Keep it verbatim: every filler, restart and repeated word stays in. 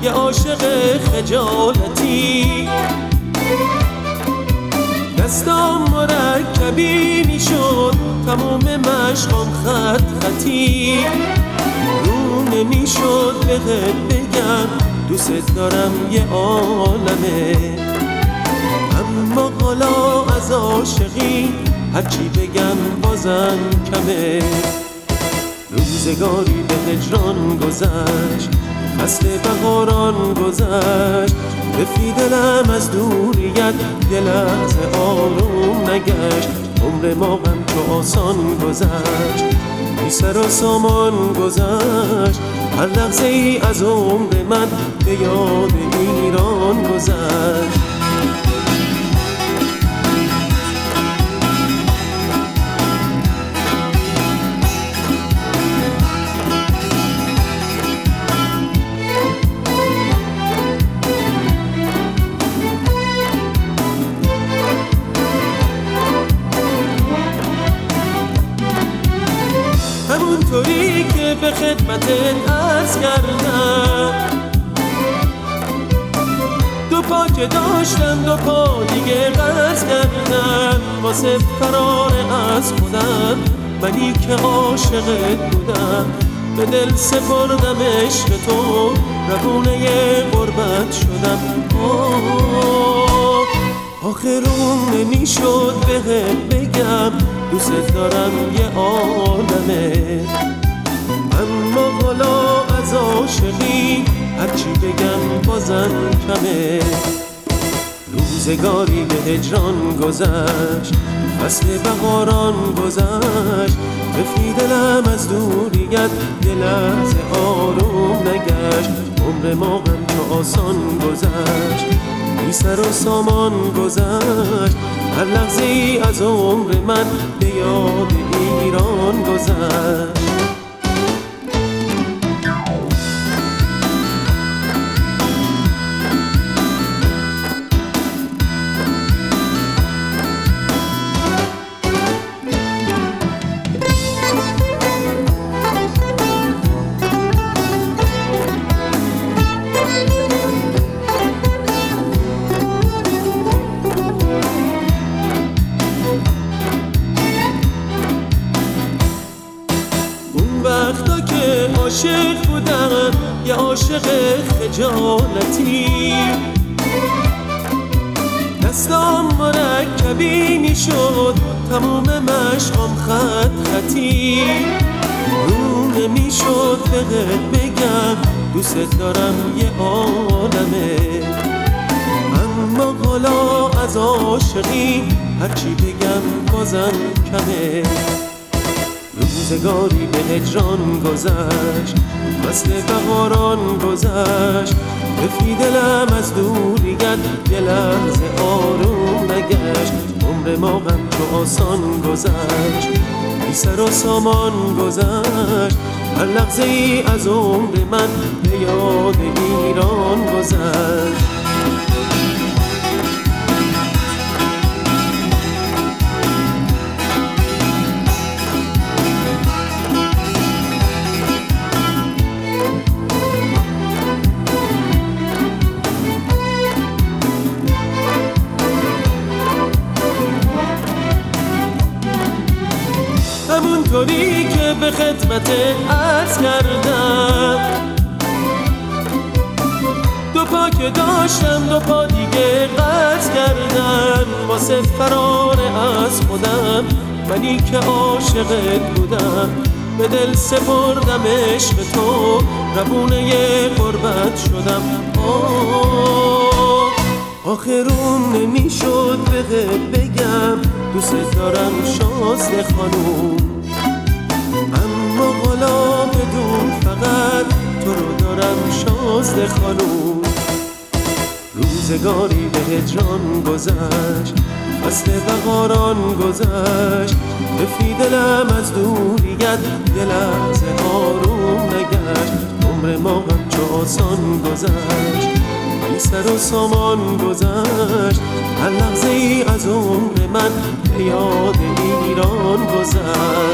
یه عاشق خجالتی. دستام مرکبی میشد تموم مشقام خط خطی. رو نمیشد بهت بگم دوست دارم یه عالمه، اما حالا از عاشقی هرچی بگم بازم کمه. روزگاری به هجران گذشت، فصل بهاران گذشت، رفی دلم از دوریت یه لحظه آروم نگشت. عمر ما غم تو آسان گذشت، بی سر و سامان گذشت. هر لحظه ای از عمر من به یاد ایران گذشت. همونطوری که به خدمتت عرض کردم، دو پا که داشتم دو پا دیگه قرض کردم. واسه فرار از خودم منی که عاشقت بودم، به دل سپردم عشق تو، روونه غربت شدم. آه آخرون نمیشد بهت بگم دوست دارم یه عالمه، اما حالا از عاشقی هرچی بگم بازم کمه. روزگاری به هجران گذشت، فصل بهاران گذشت، رفی دلم از دوریت یه لحظه آروم نگشت. عمر ما غم تو آسان گذشت، بی سر و سامان گذشت. هر لحظه ای از عمر من به یاد ایران گذشت. وقتا که عاشق بودم یه عاشق خجالتی، دستام مرکبی میشد تموم مشقام خط خطی. رو نمیشد بهت بگم دوست دارم یه عالمه، اما حالا از عاشقی هرچی بگم بازم کمه. روزگاری به هجران گذشت، فصل بهاران گذشت، رفی دلم از دوریت یه لحظه آروم نگشت. عمر ما غم تو آسان گذشت، بی سر و سامان گذشت. هر لحظه ای از عمر من به یاد ایران گذشت. همونطوری که به خدمتت عرض کردم، دو پا که داشتم دو پا دیگه قرض کردم. واسه فرار از خودم منی که عاشقت بودم، به دل سپردم عشق تو، روونه غربت شدم. آه آخرون نمیشد بهت بگم دوست دارم شازده خانوم، اما حالا بدون فقط تو رو دارم شازده خانوم. روزگاری به هجران گذشت، فصل بهاران گذشت، رفی دلم از دوریت یه لحظه آروم نگشت. عمر ما غم چو آسان گذشت، بی سر و سامان گذشت. هر لحظه ای از عمر من به یاد ایران گذشت.